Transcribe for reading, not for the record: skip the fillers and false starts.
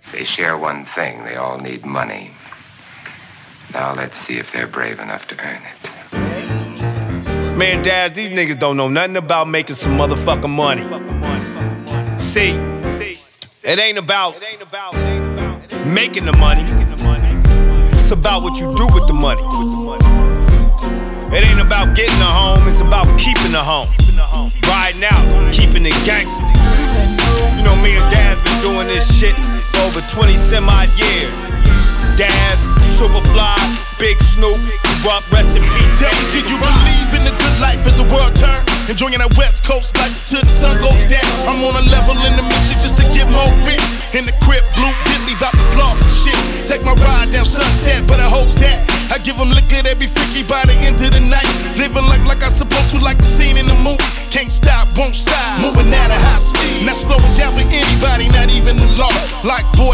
They share one thing. They all need money. Now let's see if they're brave enough to earn it. Man, Daz, these niggas don't know nothing about making some motherfucking money. See, it ain't about making the money. It's about what you do with the money. It ain't about getting a home, it's about keeping a home. Riding out, keeping it gangster. You know me and Daz been doing this shit for over 20 some odd years. Daz, Superfly, Big Snoop, Rock, rest in peace. Tell me, do you believe in the good life as the world turns? Enjoying that West Coast life till the sun goes down. I'm on a level in the mission just to get more rich. In the crib, blue Bentley, bout to floss and shit. Take my ride down Sunset, but a hoes hat. I give them liquor, they be freaky by the end of the night. Living like I supposed to, like a scene in the movie. Can't stop, won't stop, moving at a high speed. Not slowing down for anybody, not even the law. Like boy